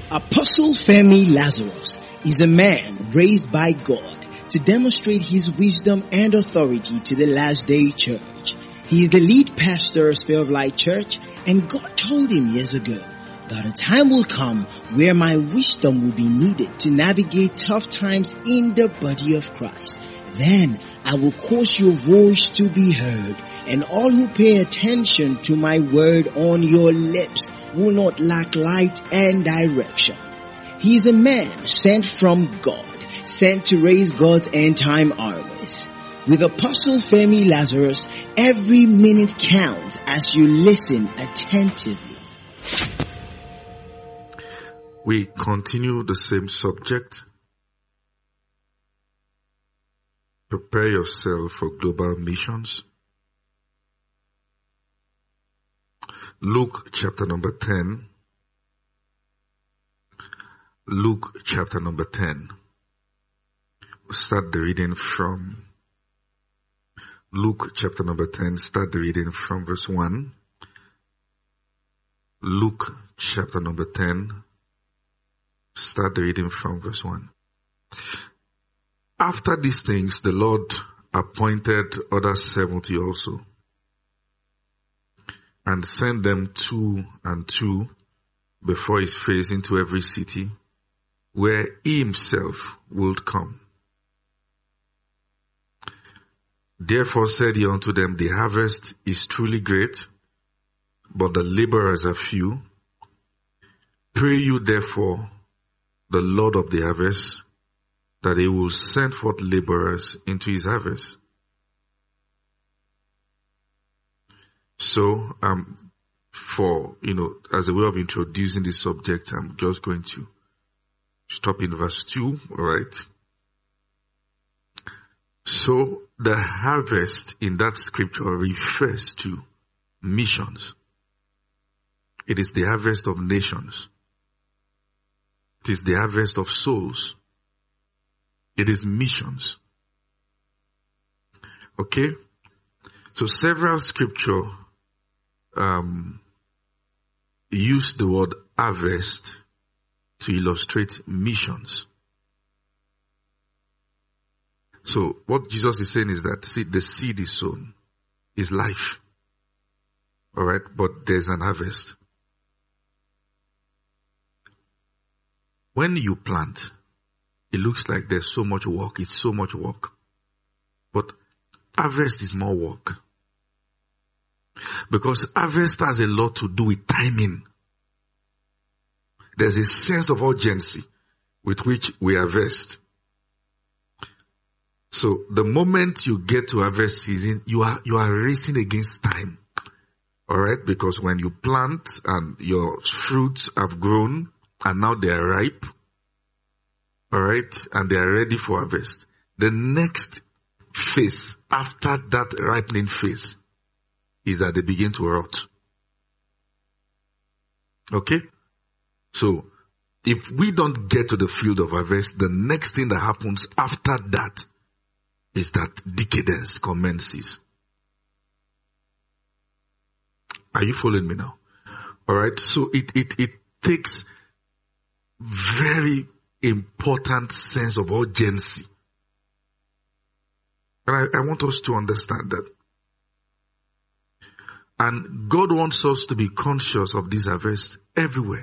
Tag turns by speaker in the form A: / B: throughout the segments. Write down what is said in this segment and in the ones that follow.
A: Apostle Femi Lazarus is a man raised by God to demonstrate his wisdom and authority to the last day church. He is the lead pastor of Sphere of Light Church, and God told him years ago that a time will come where my wisdom will be needed to navigate tough times in the body of Christ. Then I will cause your voice to be heard, and all who pay attention to my word on your lips will not lack light and direction. He is a man sent from God, sent to raise God's end time armies. With Apostle Femi Lazarus, every minute counts as you listen attentively.
B: We continue the same subject. Prepare yourself for global missions. Luke chapter number 10. Luke chapter number 10. We'll start the reading from Luke chapter number 10. Start the reading from verse 1. Luke chapter number 10. Start the reading from verse 1. After these things, the Lord appointed other 70 also, and sent them 2 and 2 before his face into every city where he himself would come. Therefore said he unto them, the harvest is truly great, but the laborers are few. Pray you therefore the Lord of the harvest, that he will send forth laborers into his harvest. So, as a way of introducing this subject, I'm just going to stop in verse 2, alright? So, the harvest in that scripture refers to missions. It is the harvest of nations. It is the harvest of souls. It is missions. Okay? So several scripture use the word harvest to illustrate missions. So what Jesus is saying is that, see, the seed is sown, is life. Alright? But there's an harvest. When you plant, it looks like there's so much work. It's so much work. But harvest is more work. Because harvest has a lot to do with timing. There's a sense of urgency with which we harvest. So the moment you get to harvest season, you are racing against time. Alright? Because when you plant and your fruits have grown and now they are ripe, alright, and they are ready for harvest, the next phase after that ripening phase is that they begin to rot. Okay? So, if we don't get to the field of harvest, the next thing that happens after that is that decadence commences. Are you following me now? Alright, so it takes very important sense of urgency. And I want us to understand that. And God wants us to be conscious of this harvest everywhere.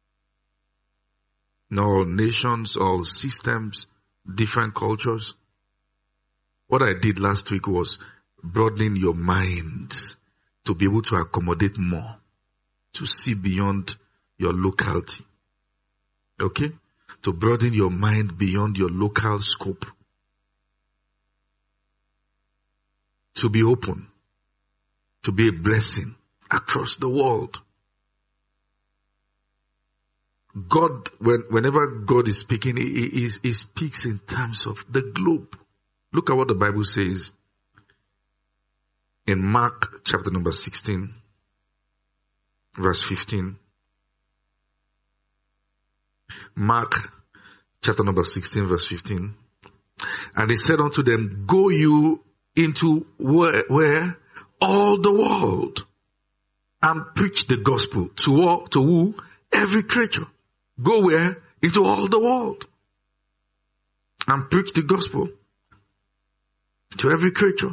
B: In all nations, all systems, different cultures. What I did last week was broadening your mind to be able to accommodate more, to see beyond your locality. Okay? To broaden your mind beyond your local scope. To be open. To be a blessing across the world. God, whenever God is speaking, he speaks in terms of the globe. Look at what the Bible says in Mark chapter number 16, verse 15. Mark chapter number 16 verse 15. And he said unto them, go you into where? All the world, and preach the gospel to who? Every creature. Go where? Into all the world. And preach the gospel to every creature.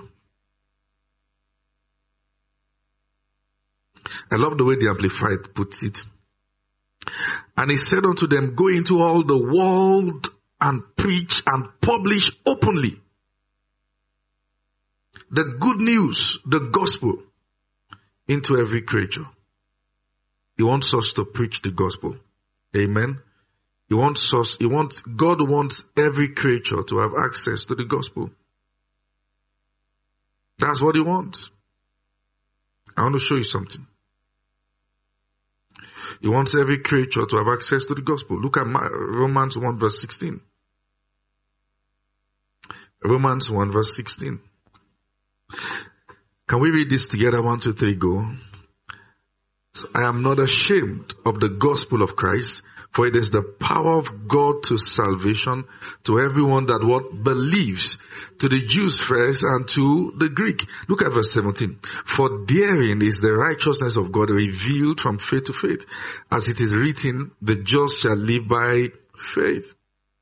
B: I love the way the Amplified puts it. And he said unto them, go into all the world and preach and publish openly the good news, the gospel, into every creature. He wants us to preach the gospel. Amen. God wants every creature to have access to the gospel. That's what he wants. I want to show you something. He wants every creature to have access to the gospel. Look at Romans 1 verse 16. Romans 1 verse 16. Can we read this together? 1, 2, 3, go. So, I am not ashamed of the gospel of Christ, for it is the power of God to salvation to everyone that what believes, to the Jews first and to the Greek. Look at verse 17. For therein is the righteousness of God revealed from faith to faith. As it is written, the just shall live by faith.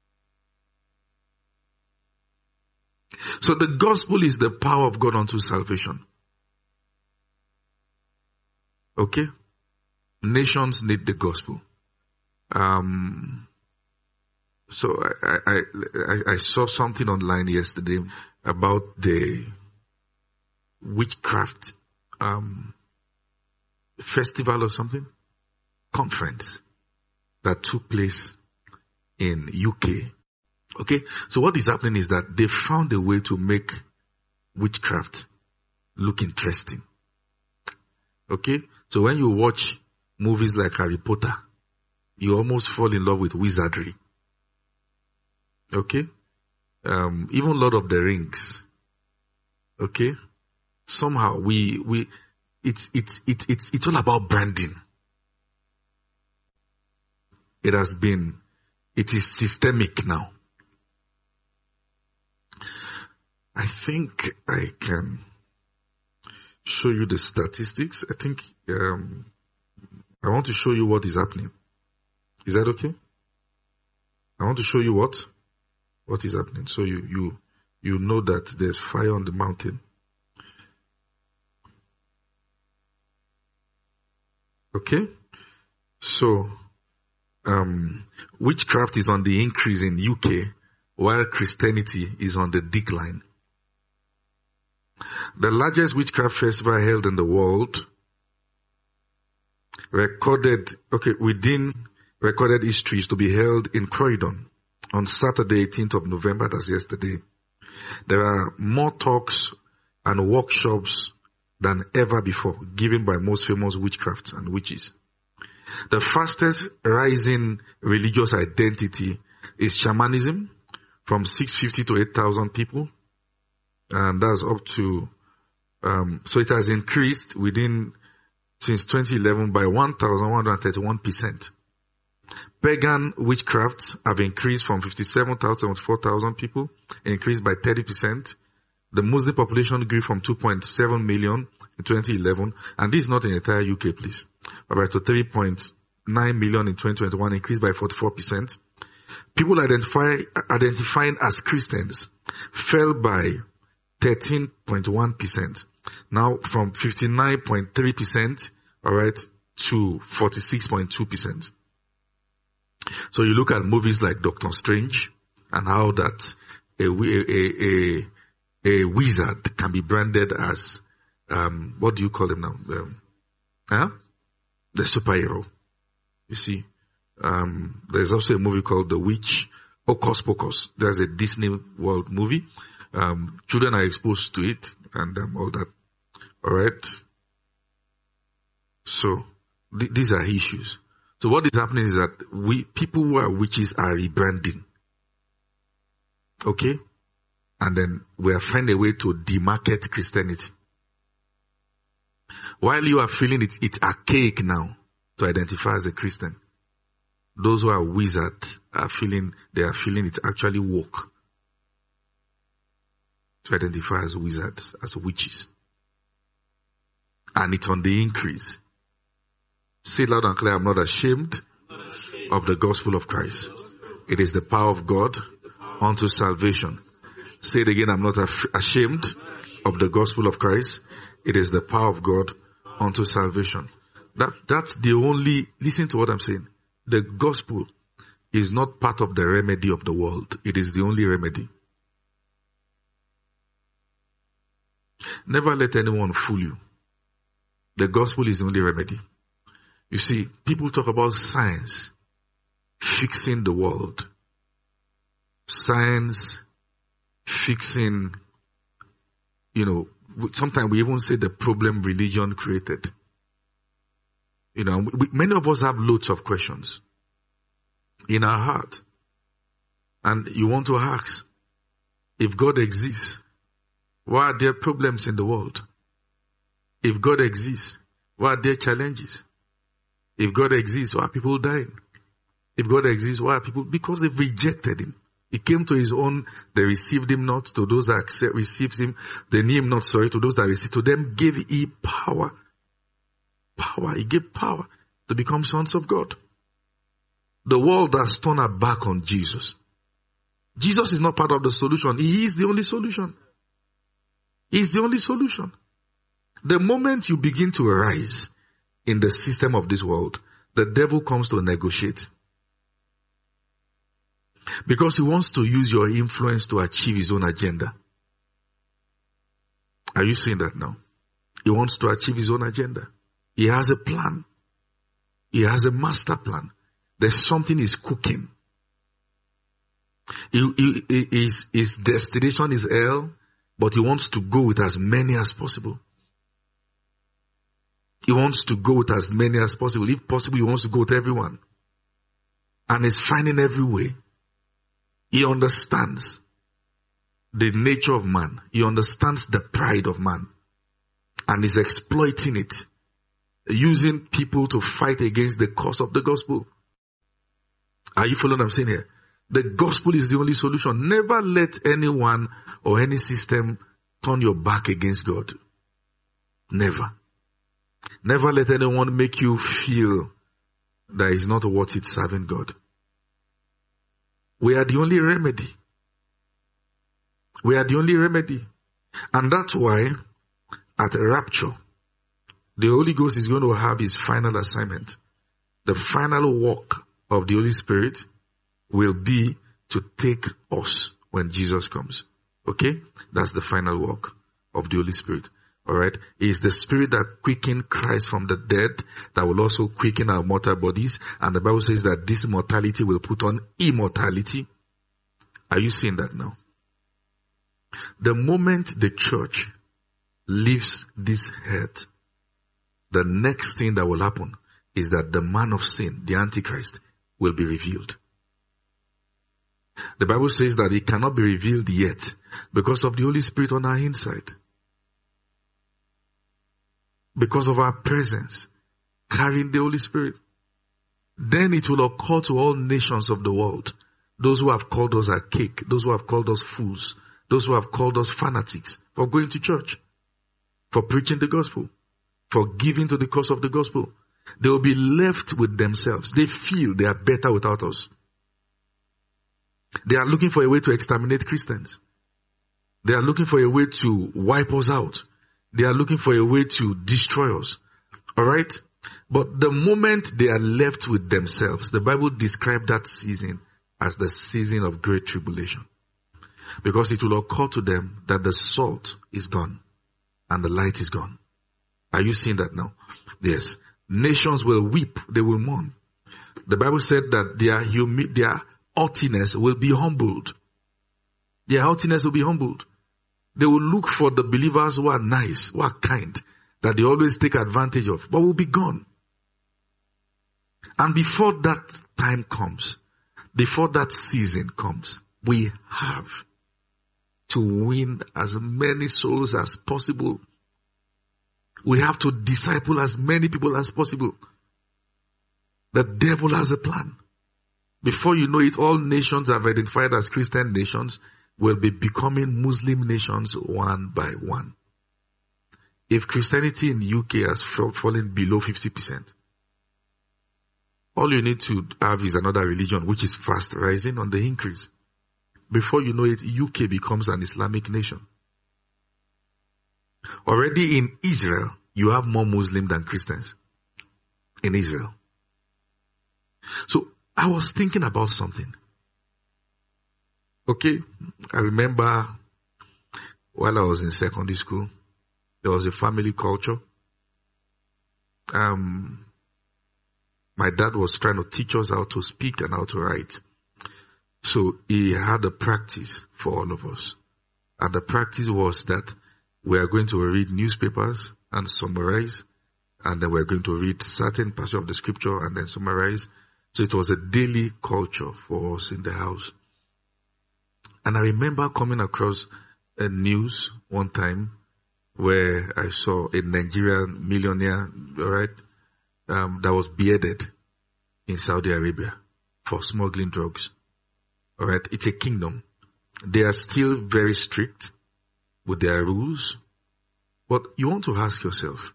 B: So the gospel is the power of God unto salvation. Okay? Nations need the gospel. So I saw something online yesterday about the witchcraft festival or something, conference that took place in UK. Okay, so what is happening is that they found a way to make witchcraft look interesting. Okay, so when you watch movies like Harry Potter, you almost fall in love with wizardry. Okay? Even Lord of the Rings. Okay? Somehow it's all about branding. It is systemic now. I think I can show you the statistics. I think, I want to show you what is happening. Is that okay? I want to show you what is happening. So you know that there's fire on the mountain. Okay? So, witchcraft is on the increase in UK, while Christianity is on the decline. The largest witchcraft festival held in the world recorded history is to be held in Croydon on Saturday, 18th of November, that's yesterday. There are more talks and workshops than ever before given by most famous witchcrafts and witches. The fastest rising religious identity is shamanism, from 650 to 8,000 people. And that's up to, so it has increased since 2011 by 1,131%. Pagan witchcrafts have increased from 57,000 to 4,000 people, increased by 30%. The Muslim population grew from 2.7 million in 2011, and this is not in entire UK, please, but to 3.9 million in 2021, increased by 44%. People identifying as Christians fell by 13.1%. Now from 59.3%, alright, to 46.2%. So you look at movies like Doctor Strange and how that a wizard can be branded as, what do you call him now? The superhero. You see, there's also a movie called The Witch, Hocus Pocus. There's a Disney World movie. Children are exposed to it and all that. Alright? So, these are issues. So what is happening is that people who are witches are rebranding. Okay? And then we are finding a way to demarket Christianity. While you are feeling it's archaic now to identify as a Christian, those who are wizards are feeling it's actually woke to identify as wizards, as witches. And it's on the increase. Say loud and clear, I'm not ashamed of the gospel of Christ. It is the power of God unto salvation. Say it again, I'm not ashamed of the gospel of Christ. It is the power of God unto salvation. That's the only, listen to what I'm saying. The gospel is not part of the remedy of the world. It is the only remedy. Never let anyone fool you. The gospel is the only remedy. You see, people talk about science fixing the world. Science fixing, sometimes we even say the problem religion created. Many of us have loads of questions in our heart. And you want to ask, if God exists, why are there problems in the world? If God exists, why are there challenges? If God exists, why are people dying? If God exists, why are people? Because they've rejected Him. He came to His own, they received Him not. To those that received Him, they knew Him not, to those that received, to them gave He power. Power, He gave power to become sons of God. The world has turned her back on Jesus. Jesus is not part of the solution. He is the only solution. He is the only solution. The moment you begin to rise in the system of this world, the devil comes to negotiate. Because he wants to use your influence to achieve his own agenda. Are you seeing that now? He wants to achieve his own agenda. He has a plan. He has a master plan. There's something he's cooking. His destination is hell, but he wants to go with as many as possible. He wants to go with as many as possible. If possible, he wants to go with everyone. And he's finding every way. He understands the nature of man. He understands the pride of man. And is exploiting it. Using people to fight against the cause of the gospel. Are you following what I'm saying here? The gospel is the only solution. Never let anyone or any system turn your back against God. Never. Never let anyone make you feel that it's not worth it serving God. We are the only remedy. We are the only remedy. And that's why at rapture, the Holy Ghost is going to have his final assignment. The final work of the Holy Spirit will be to take us when Jesus comes. Okay? That's the final work of the Holy Spirit. Alright? It is the Spirit that quickened Christ from the dead that will also quicken our mortal bodies. And the Bible says that this mortality will put on immortality. Are you seeing that now? The moment the church leaves this earth, the next thing that will happen is that the man of sin, the Antichrist, will be revealed. The Bible says that it cannot be revealed yet because of the Holy Spirit on our inside. Because of our presence, carrying the Holy Spirit. Then it will occur to all nations of the world. Those who have called us a cake, those who have called us fools, those who have called us fanatics for going to church, for preaching the gospel, for giving to the cause of the gospel. They will be left with themselves. They feel they are better without us. They are looking for a way to exterminate Christians. They are looking for a way to wipe us out. They are looking for a way to destroy us. Alright? But the moment they are left with themselves, the Bible described that season as the season of great tribulation. Because it will occur to them that the salt is gone and the light is gone. Are you seeing that now? Yes. Nations will weep, they will mourn. The Bible said that their haughtiness will be humbled. Their haughtiness will be humbled. They will look for the believers who are nice, who are kind, that they always take advantage of, but will be gone. And before that time comes, before that season comes, we have to win as many souls as possible. We have to disciple as many people as possible. The devil has a plan. Before you know it, all nations have identified as Christian nations will be becoming Muslim nations one by one. If Christianity in the UK has fallen below 50%, All you need to have is another religion which is fast rising on the increase. Before you know it, UK becomes an Islamic nation. Already in Israel, you have more Muslims than Christians. In Israel. So I was thinking about something. Okay, I remember while I was in secondary school, there was a family culture. My dad was trying to teach us how to speak and how to write. So he had a practice for all of us. And the practice was that we are going to read newspapers and summarize. And then we're going to read certain passage of the scripture and then summarize. So it was a daily culture for us in the house. And I remember coming across a news one time where I saw a Nigerian millionaire, alright, that was beheaded in Saudi Arabia for smuggling drugs. Alright, it's a kingdom. They are still very strict with their rules. But you want to ask yourself,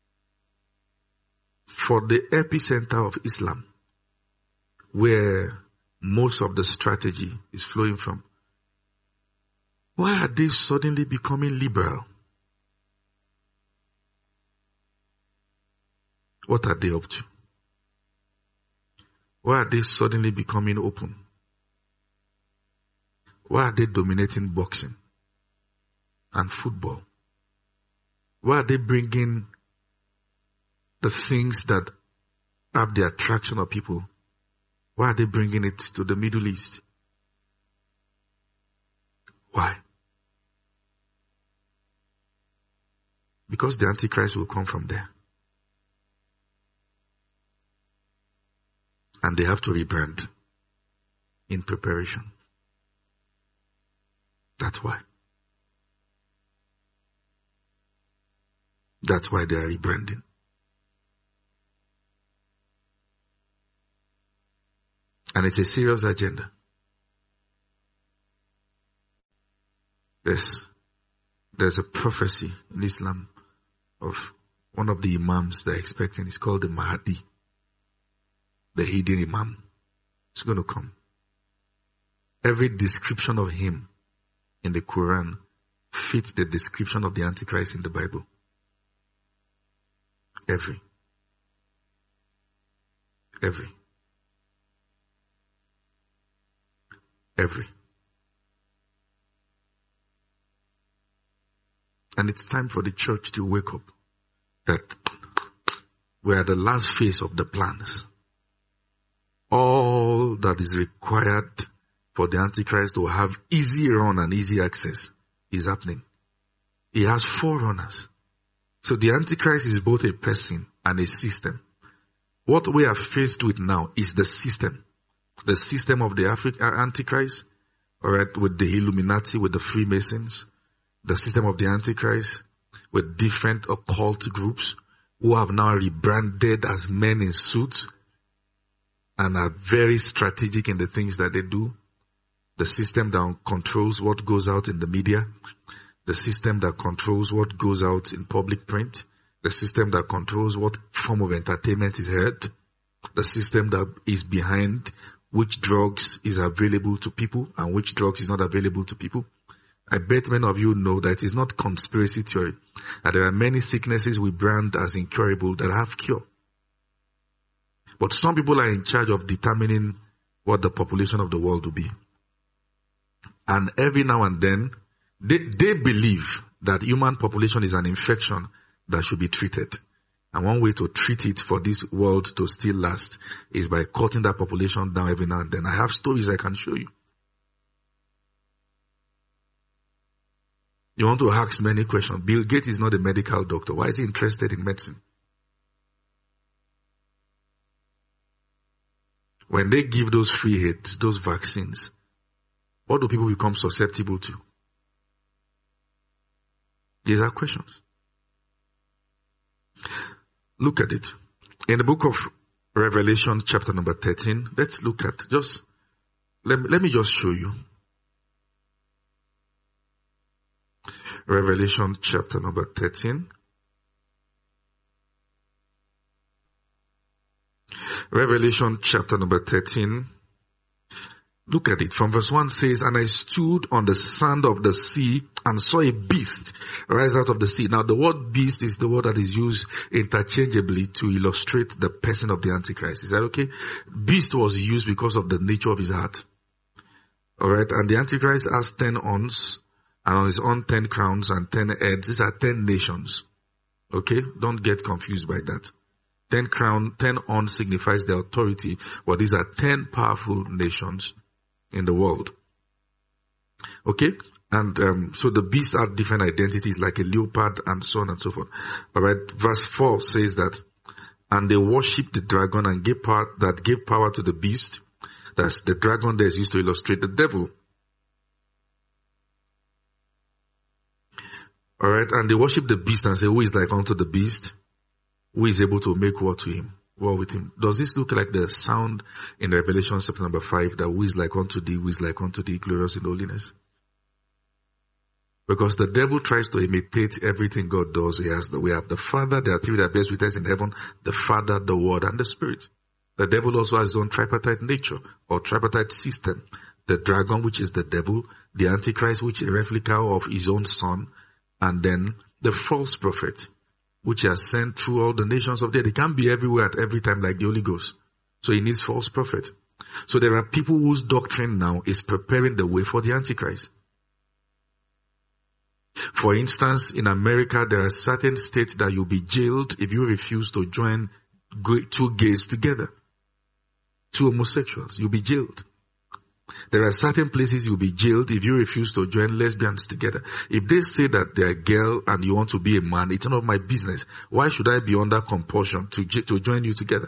B: for the epicenter of Islam, where most of the strategy is flowing from, why are they suddenly becoming liberal? What are they up to? Why are they suddenly becoming open? Why are they dominating boxing and football? Why are they bringing the things that have the attraction of people? Why are they bringing it to the Middle East? Why? Because the Antichrist will come from there. And they have to rebrand in preparation. That's why. That's why they are rebranding. And it's a serious agenda. There's a prophecy in Islam of one of the imams they're expecting. It's called the Mahdi. The hidden imam. It's going to come. Every description of him in the Quran fits the description of the Antichrist in the Bible. Every. And it's time for the church to wake up that we are at the last phase of the plans. All that is required for the Antichrist to have easy run and easy access is happening. He has forerunners. So the Antichrist is both a person and a system. What we are faced with now is the system. The system of the Antichrist, alright, with the Illuminati, with the Freemasons. The system of the Antichrist with different occult groups who have now rebranded as men in suits and are very strategic in the things that they do. The system that controls what goes out in the media. The system that controls what goes out in public print. The system that controls what form of entertainment is heard. The system that is behind which drugs is available to people and which drugs is not available to people. I bet many of you know that it is not conspiracy theory. That there are many sicknesses we brand as incurable that have cure. But some people are in charge of determining what the population of the world will be. And every now and then, they believe that human population is an infection that should be treated. And one way to treat it for this world to still last is by cutting that population down every now and then. I have stories I can show you. You want to ask many questions. Bill Gates is not a medical doctor. Why is he interested in medicine? When they give those free hits, those vaccines, what do people become susceptible to? These are questions. Look at it. In the book of Revelation, chapter number 13, let's look at let me just show you. Revelation chapter number 13. Revelation chapter number 13. Look at it. From verse 1 says, and I stood on the sand of the sea and saw a beast rise out of the sea. Now the word beast is the word that is used interchangeably to illustrate the person of the Antichrist. Is that okay? Beast was used because of the nature of his heart. Alright, and the Antichrist has 10 horns, and on his own 10 crowns and 10 heads. These are 10 nations. Okay? Don't get confused by that. 10 horns signifies the authority, but these are 10 powerful nations in the world. Okay? And so the beasts have different identities, like a leopard and so on and so forth. Alright, verse 4 says that, and they worshipped the dragon and gave power to the beast. That's the dragon that is used to illustrate the devil. Alright, and they worship the beast and say, who is like unto the beast? Who is able to make war with him? Does this look like the sound in Revelation chapter number 5, that who is like unto thee, who is like unto thee, glorious in holiness? Because the devil tries to imitate everything God does. We have the Father, there are three that bears with us in heaven, the Father, the Word, and the Spirit. The devil also has his own tripartite nature, or tripartite system. The dragon, which is the devil, the Antichrist, which is a replica of his own son, and then the false prophet, which are sent through all the nations of the earth. They can't be everywhere at every time like the Holy Ghost. So he needs false prophet. So there are people whose doctrine now is preparing the way for the Antichrist. For instance, in America, there are certain states that you'll be jailed if you refuse to join two gays together. Two homosexuals, you'll be jailed. There are certain places you'll be jailed if you refuse to join lesbians together. If they say that they're a girl and you want to be a man, it's none of my business. Why should I be under compulsion to join you together?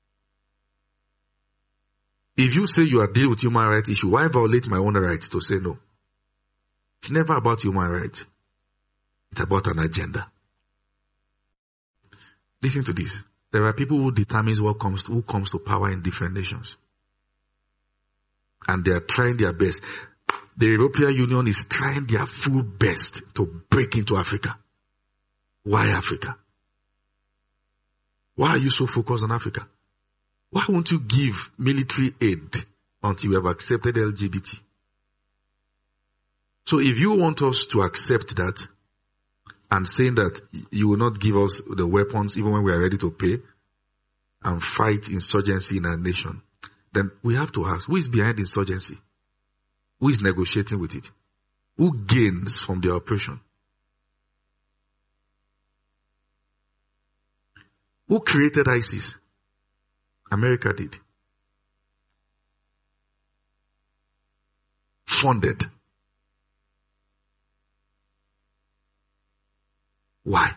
B: If you say you are dealing with human rights issue, why violate my own rights to say no? It's never about human rights. It's about an agenda. Listen to this. There are people who determines who comes to power in different nations. And they are trying their best. The European Union is trying their full best to break into Africa. Why Africa? Why are you so focused on Africa? Why won't you give military aid until you have accepted LGBT? So if you want us to accept that, and saying that you will not give us the weapons even when we are ready to pay and fight insurgency in our nation, then we have to ask, who is behind insurgency? Who is negotiating with it? Who gains from the operation? Who created ISIS? America did. Funded. Why?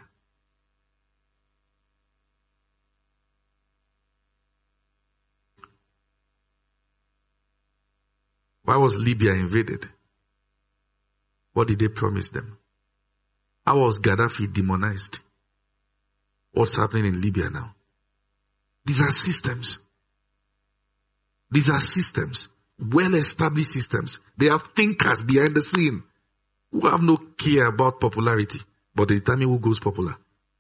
B: Why was Libya invaded? What did they promise them? How was Gaddafi demonized? What's happening in Libya now? These are systems. These are systems. Well-established systems. They have thinkers behind the scene who have no care about popularity, but they determine who goes popular.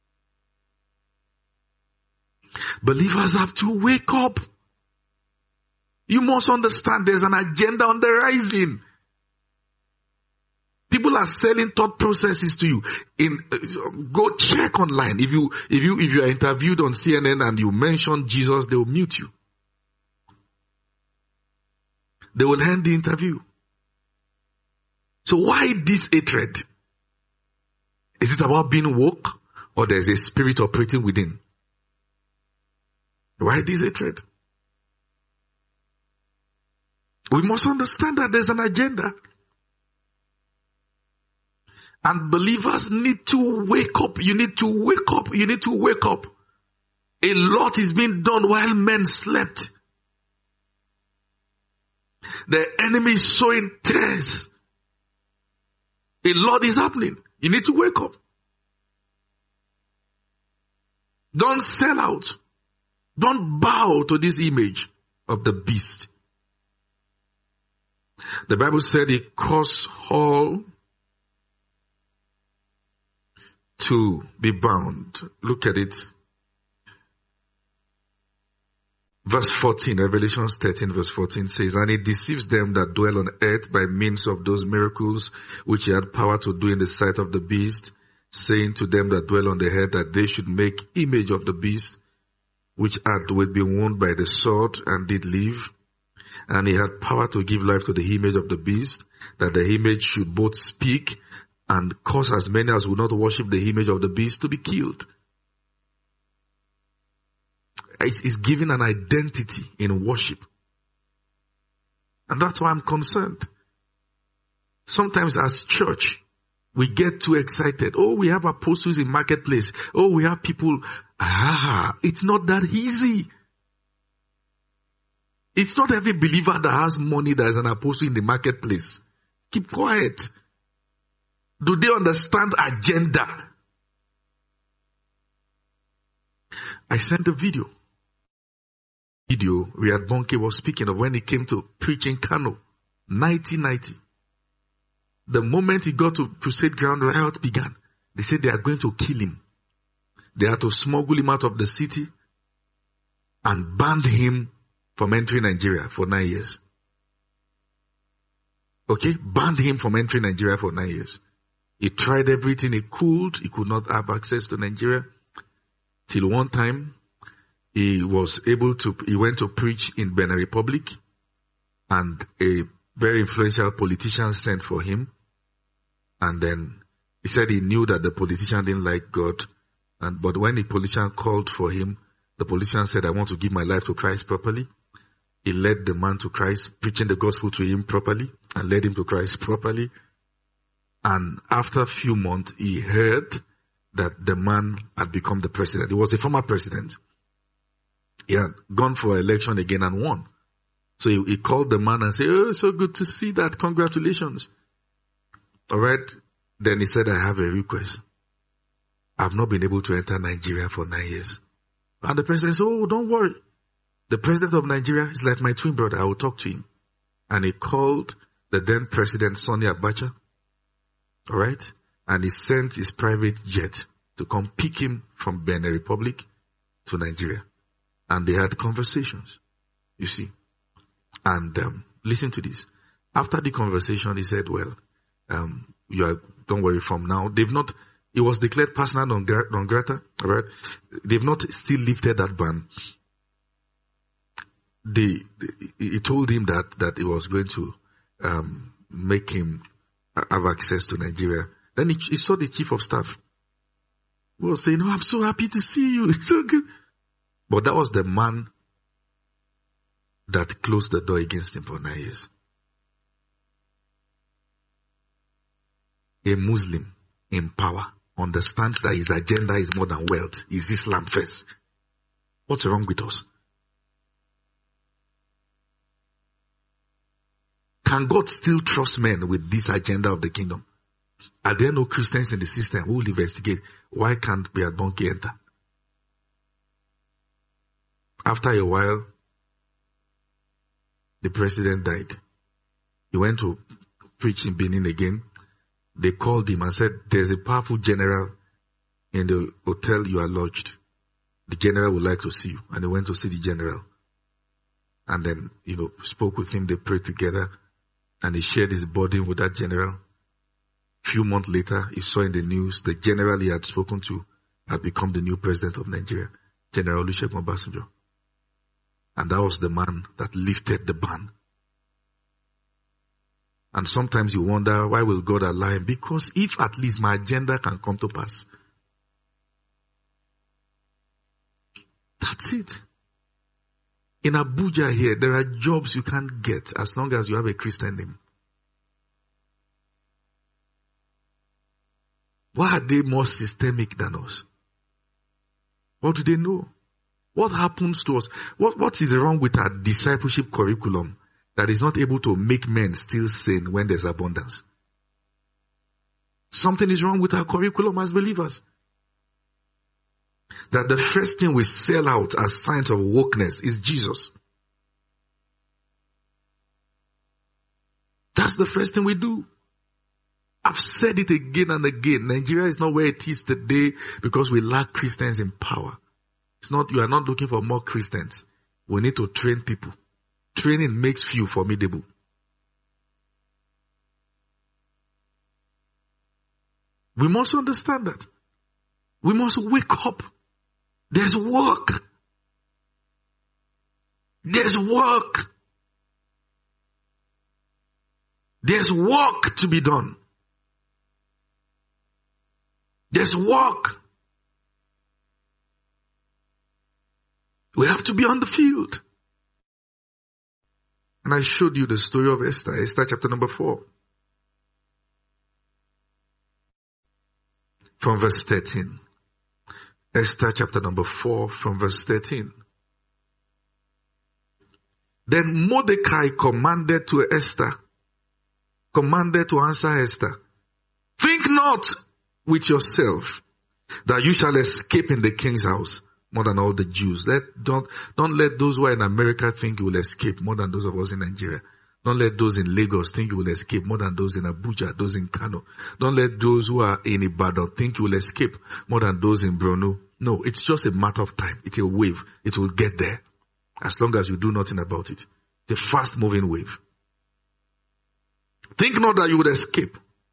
B: Believers have to wake up. You must understand there's an agenda on the rising. People are selling thought processes to you. Go check online. If you are interviewed on CNN and you mention Jesus, they will mute you. They will end the interview. So why this hatred? Is it about being woke, or there's a spirit operating within? Why this hatred? We must understand that there's an agenda. And believers need to wake up. You need to wake up. You need to wake up. A lot is being done while men slept. The enemy is sowing tares. A lot is happening. You need to wake up. Don't sell out. Don't bow to this image of the beast. The Bible said it caused all to be bound. Look at it. Verse 14, Revelations 13 verse 14 says, and it deceives them that dwell on earth by means of those miracles which he had power to do in the sight of the beast, saying to them that dwell on the earth that they should make image of the beast, which had been wounded by the sword and did live. And he had power to give life to the image of the beast, that the image should both speak and cause as many as would not worship the image of the beast to be killed. It's giving an identity in worship. And that's why I'm concerned. Sometimes as church, we get too excited. Oh, we have apostles in marketplace. Oh, we have people. It's not that easy. It's not every believer that has money that is an apostle in the marketplace. Keep quiet. Do they understand agenda? I sent a video. Riyad Bonke was speaking of when he came to preach in Kano, 1990. The moment he got to crusade ground, riot began. They said they are going to kill him. They had to smuggle him out of the city and banned him from entering Nigeria for 9 years. Okay? Banned him from entering Nigeria for 9 years. He tried everything he could. He could not have access to Nigeria. Till one time, he went to preach in Benin Republic, and a very influential politician sent for him. And then he said he knew that the politician didn't like God. But when the politician called for him, the politician said, I want to give my life to Christ properly. He led the man to Christ, preaching the gospel to him properly, and led him to Christ properly. And after a few months, he heard that the man had become the president. He was a former president. He had gone for election again and won. So he called the man and said, oh, so good to see that. Congratulations. All right. Then he said, I have a request. I've not been able to enter Nigeria for 9 years. And the president said, oh, don't worry. The president of Nigeria is like my twin brother. I will talk to him. And he called the then president, Sonny Abacha. All right. And he sent his private jet to come pick him from Benin Republic to Nigeria. And they had conversations, you see. And listen to this. After the conversation, he said, well, don't worry, from now. It was declared persona non grata, all right? They've not still lifted that ban. He told him that it was going to make him have access to Nigeria. Then he saw the chief of staff. He was saying, oh, I'm so happy to see you. It's so good. But that was the man that closed the door against him for 9 years. A Muslim in power understands that his agenda is more than wealth. Is Islam first. What's wrong with us? Can God still trust men with this agenda of the kingdom? Are there no Christians in the system who will investigate why can't Riyad Bonke enter? After a while, the president died. He went to preach in Benin again. They called him and said, there's a powerful general in the hotel you are lodged. The general would like to see you. And they went to see the general. And then, spoke with him. They prayed together. And he shared his burden with that general. A few months later, he saw in the news the general he had spoken to had become the new president of Nigeria, General Olusegun Obasanjo. And that was the man that lifted the ban. And sometimes you wonder, why will God allow him? Because if at least my agenda can come to pass. That's it. In Abuja here, there are jobs you can't get as long as you have a Christian name. Why are they more systemic than us? What do they know? What happens to us? What is wrong with our discipleship curriculum that is not able to make men still sane when there's abundance? Something is wrong with our curriculum as believers. That the first thing we sell out as signs of wokeness is Jesus. That's the first thing we do. I've said it again and again. Nigeria is not where it is today because we lack Christians in power. It's not, you are not looking for more Christians. We need to train people. Training makes few formidable. We must understand that. We must wake up. There's work. There's work. There's work to be done. There's work. We have to be on the field. And I showed you the story of Esther. Esther chapter number 4. From verse 13. Esther chapter number 4 from verse 13. Then Mordecai commanded to answer Esther, think not with yourself that you shall escape in the king's house more than all the Jews. Don't let those who are in America think you will escape more than those of us in Nigeria. Don't let those in Lagos think you will escape more than those in Abuja, those in Kano. Don't let those who are in Ibadan think you will escape more than those in Borno. No, it's just a matter of time. It's a wave. It will get there as long as you do nothing about it. The fast moving wave. Think not that you would escape.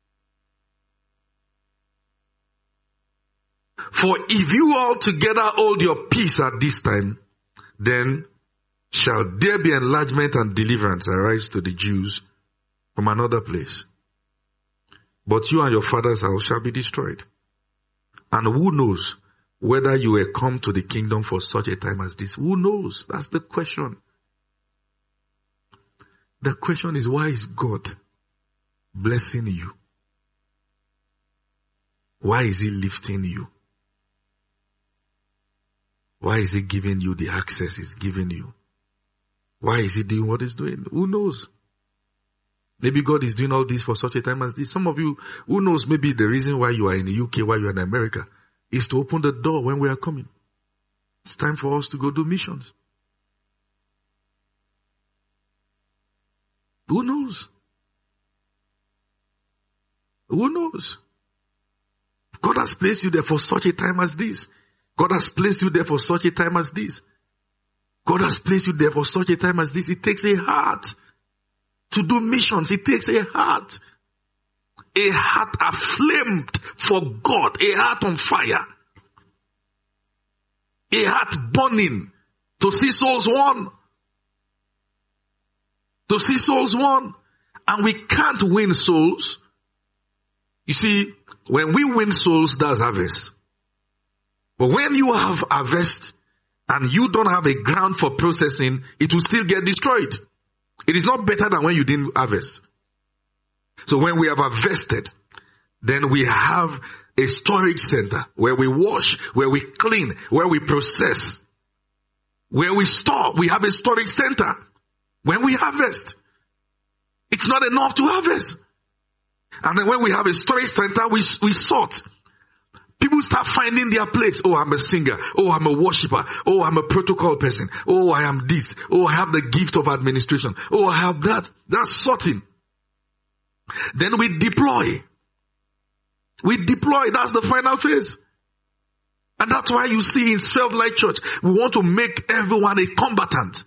B: For if you altogether hold your peace at this time, then shall there be enlargement and deliverance arise to the Jews from another place. But you and your father's house shall be destroyed. And who knows whether you will come to the kingdom for such a time as this? Who knows? That's the question. The question is, why is God blessing you? Why is he lifting you? Why is he giving you the access he's giving you? Why is he doing what he's doing? Who knows? Maybe God is doing all this for such a time as this. Some of you, who knows, maybe the reason why you are in the UK, why you are in America, is to open the door when we are coming. It's time for us to go do missions. Who knows? Who knows? God has placed you there for such a time as this. God has placed you there for such a time as this. God has placed you there for such a time as this. It takes a heart to do missions. It takes a heart aflamed for God, a heart on fire, a heart burning to see souls won. To see souls won. And we can't win souls. You see, when we win souls, that's harvest. But when you have harvest and you don't have a ground for processing, it will still get destroyed. It is not better than when you didn't harvest. So when we have harvested, then we have a storage center where we wash, where we clean, where we process, where we store. We have a storage center. When we harvest, it's not enough to harvest. And then when we have a storage center, we sort. People start finding their place. Oh, I'm a singer. Oh, I'm a worshiper. Oh, I'm a protocol person. Oh, I am this. Oh, I have the gift of administration. Oh, I have that. That's sorting. Then we deploy. We deploy. That's the final phase. And that's why you see in Sphere of Light Church, we want to make everyone a combatant.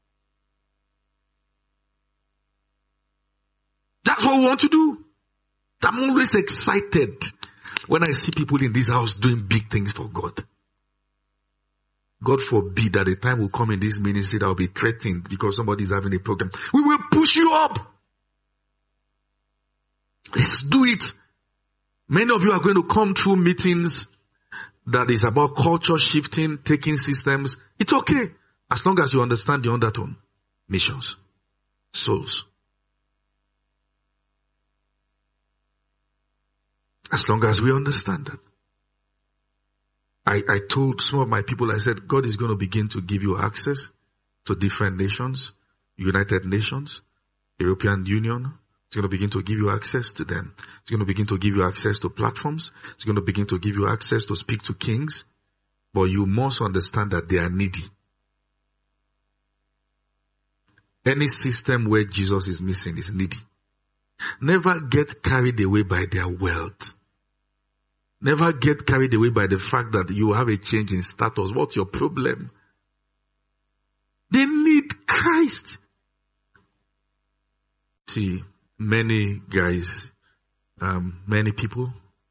B: That's what we want to do. I'm always excited when I see people in this house doing big things for God. God forbid that the time will come in this ministry that will be threatened because somebody is having a program. We will push you up. Let's do it. Many of you are going to come through meetings that is about culture shifting, taking systems. It's okay. As long as you understand the undertone. Missions. Souls. As long as we understand that. I told some of my people, I said, God is going to begin to give you access to different nations, United Nations, European Union. It's going to begin to give you access to them. It's going to begin to give you access to platforms. It's going to begin to give you access to speak to kings. But you must understand that they are needy. Any system where Jesus is missing is needy. Never get carried away by their wealth. Never get carried away by the fact that you have a change in status. What's your problem? They need Christ. See, many guys, many people,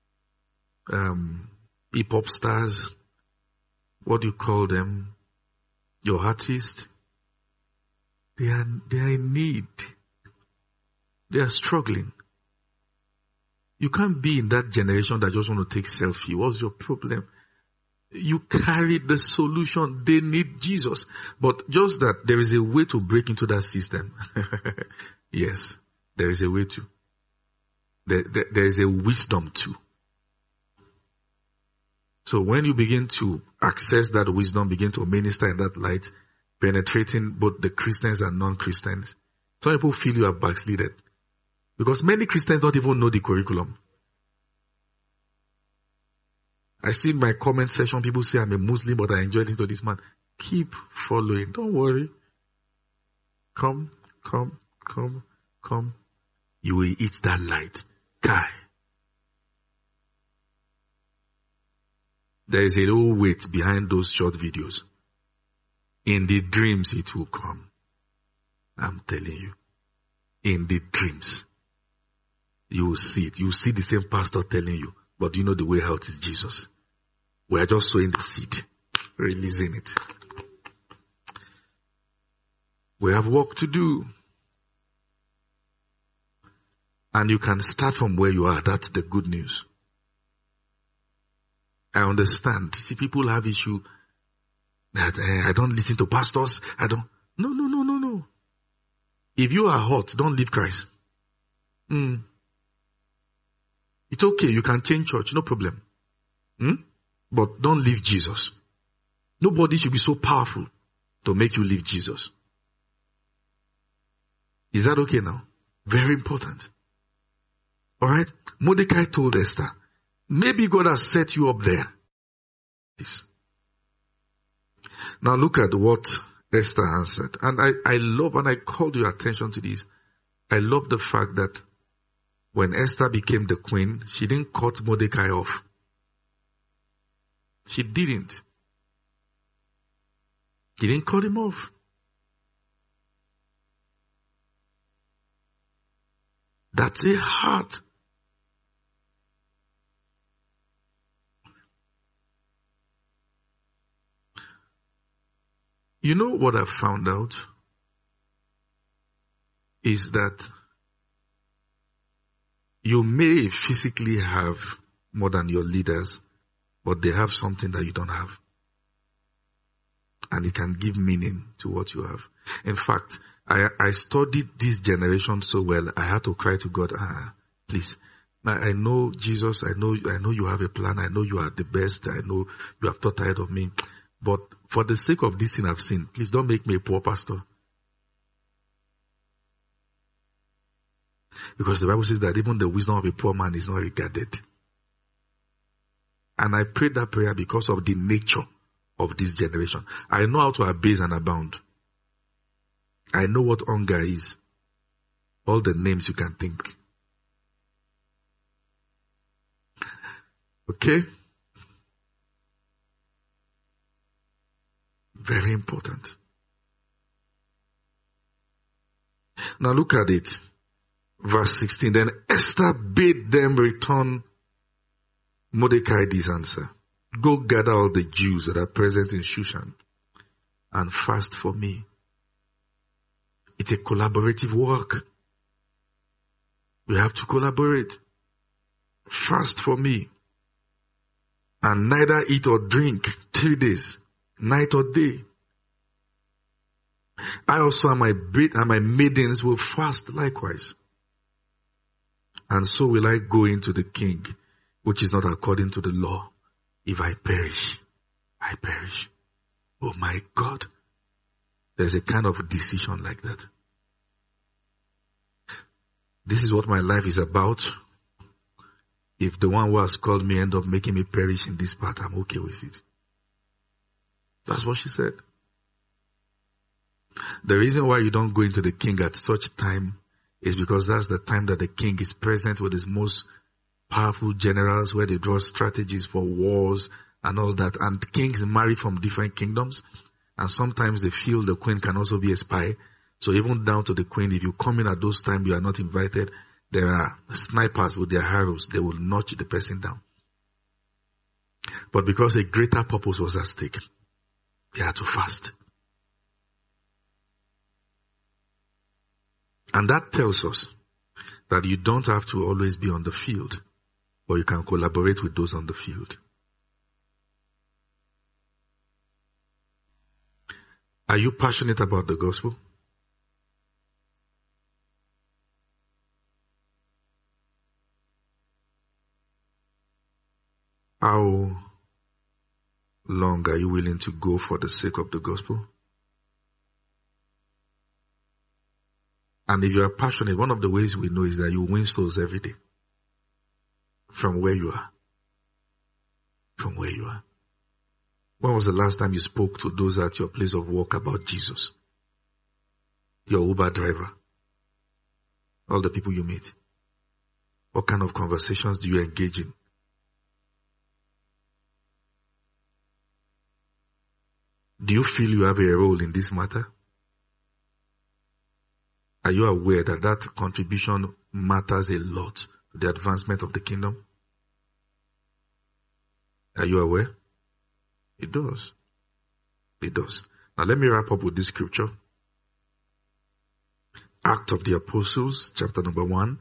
B: hip-hop stars, what do you call them? Your artists, they are in need. They are struggling. You can't be in that generation that just want to take selfie. What's your problem? You carry the solution. They need Jesus. But just that there is a way to break into that system. Yes, there is a way to. There is a wisdom too. So when you begin to access that wisdom, begin to minister in that light, penetrating both the Christians and non-Christians, some people feel you are backslided. Because many Christians don't even know the curriculum. I see in my comment section, people say I'm a Muslim, but I enjoy listening to this man. Keep following. Don't worry. Come. You will eat that light. Kai. There is a little weight behind those short videos. In the dreams it will come. I'm telling you. In the dreams. You will see it. You will see the same pastor telling you. But you know the way out is Jesus. We are just sowing the seed. Releasing it. We have work to do. And you can start from where you are. That's the good news. I understand. See, people have issue that I don't listen to pastors. No. If you are hot, don't leave Christ. It's okay. You can change church. No problem. But don't leave Jesus. Nobody should be so powerful to make you leave Jesus. Is that okay now? Very important. Alright? Mordecai told Esther, maybe God has set you up there. This. Now look at what Esther answered. And I love, and I called your attention to this. I love the fact that when Esther became the queen, she didn't cut Mordecai off. She didn't. She didn't cut him off. That's a heart. You know what I've found out? Is that you may physically have more than your leaders, but they have something that you don't have. And it can give meaning to what you have. In fact, I studied this generation so well, I had to cry to God, please. I know Jesus, I know you have a plan, I know you are the best, I know you have thought ahead of me. But for the sake of this thing I've seen, please don't make me a poor pastor. Because the Bible says that even the wisdom of a poor man is not regarded. And I prayed that prayer because of the nature of this generation. I know how to abase and abound. I know what hunger is. All the names you can think. Okay? Very important. Now look at it. Verse 16. Then Esther bade them return Mordecai this answer. Go gather all the Jews that are present in Shushan and fast for me. It's a collaborative work. We have to collaborate. Fast for me. And neither eat or drink 3 days, night or day. I also and my maidens will fast likewise. And so will I go into the king, which is not according to the law. If I perish, I perish. Oh my God. There's a kind of decision like that. This is what my life is about. If the one who has called me end up making me perish in this part, I'm okay with it. That's what she said. The reason why you don't go into the king at such time is because that's the time that the king is present with his most powerful generals, where they draw strategies for wars and all that. And kings marry from different kingdoms. And sometimes they feel the queen can also be a spy. So even down to the queen, if you come in at those times, you are not invited. There are snipers with their arrows. They will notch the person down. But because a greater purpose was at stake, they had to fast. And that tells us that you don't have to always be on the field, but you can collaborate with those on the field. Are you passionate about the gospel? How long are you willing to go for the sake of the gospel? And if you are passionate, one of the ways we know is that you win souls every day. From where you are. From where you are. When was the last time you spoke to those at your place of work about Jesus? Your Uber driver. All the people you meet. What kind of conversations do you engage in? Do you feel you have a role in this matter? Are you aware that that contribution matters a lot to the advancement of the kingdom? Are you aware? It does. It does. Now let me wrap up with this scripture. Acts of the Apostles, chapter number 1.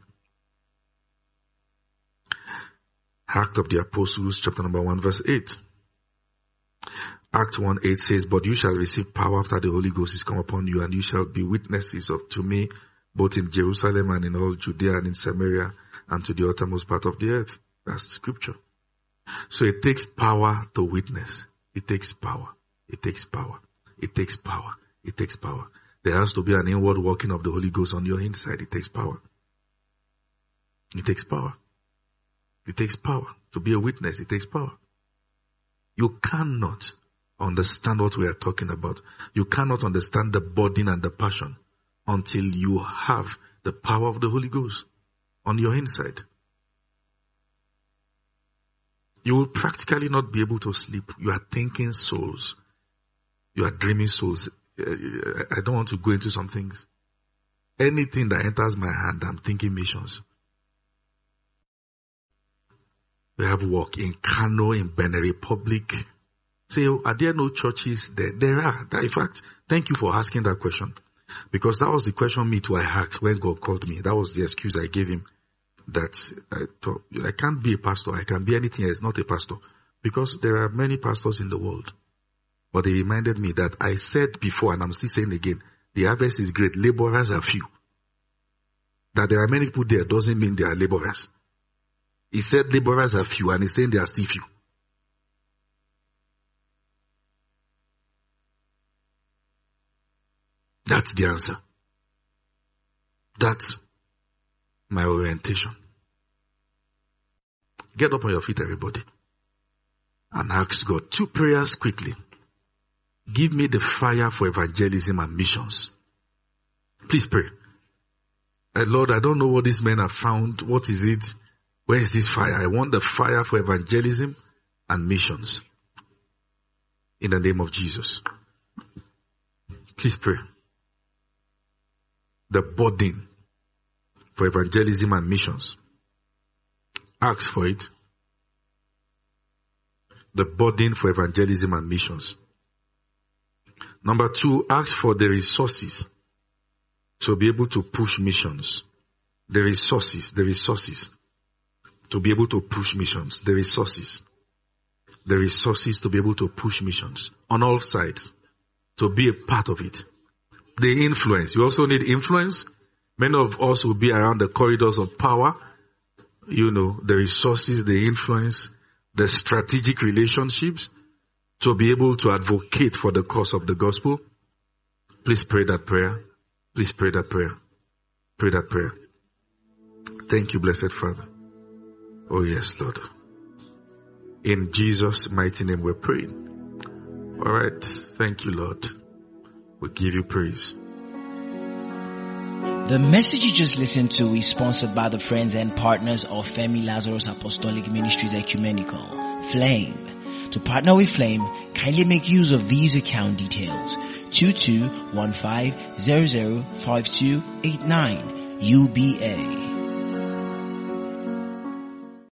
B: Acts of the Apostles, chapter number 1, verse 8. Acts 1:8 says, "But you shall receive power after the Holy Ghost is come upon you, and you shall be witnesses to me, both in Jerusalem and in all Judea and in Samaria, and to the uttermost part of the earth." That's scripture. So it takes power to witness. It takes power. It takes power. It takes power. It takes power. There has to be an inward working of the Holy Ghost on your inside. It takes power. It takes power. It takes power. To be a witness, it takes power. You cannot understand what we are talking about. You cannot understand the burden and the passion until you have the power of the Holy Ghost on your inside. You will practically not be able to sleep. You are thinking souls. You are dreaming souls. I don't want to go into some things. Anything that enters my hand, I'm thinking missions. We have work in Kano, in Benin Republic. Say, are there no churches there? There are. In fact, thank you for asking that question. Because that was the question me too I asked when God called me. That was the excuse I gave him. That I thought, I can't be a pastor. I can be anything else, not a pastor. Because there are many pastors in the world. But he reminded me that I said before, and I'm still saying again, the harvest is great. Laborers are few. That there are many people there doesn't mean they are laborers. He said laborers are few, and he's saying they are still few. That's the answer. That's my orientation. Get up on your feet, everybody, and ask God 2 prayers quickly. Give me the fire for evangelism and missions. Please pray. Lord, I don't know what these men have found. What is it? Where is this fire? I want the fire for evangelism and missions. In the name of Jesus. Please pray. The burden for evangelism and missions. Ask for it. The burden for evangelism and missions. Number 2, ask for the resources to be able to push missions. The resources to be able to push missions. The resources to be able to push missions on all sides, to be a part of it. The influence. You also need influence. Many of us will be around the corridors of power. You know, the resources, the influence, the strategic relationships to be able to advocate for the cause of the gospel. Please pray that prayer. Please pray that prayer. Pray that prayer. Thank you, blessed Father. Oh yes, Lord. In Jesus' mighty name we're praying. All right. Thank you, Lord. We give you praise.
A: The message you just listened to is sponsored by the friends and partners of Femi Lazarus Apostolic Ministries Ecumenical, Flame. To partner with Flame, kindly make use of these account details. 2215005289 UBA.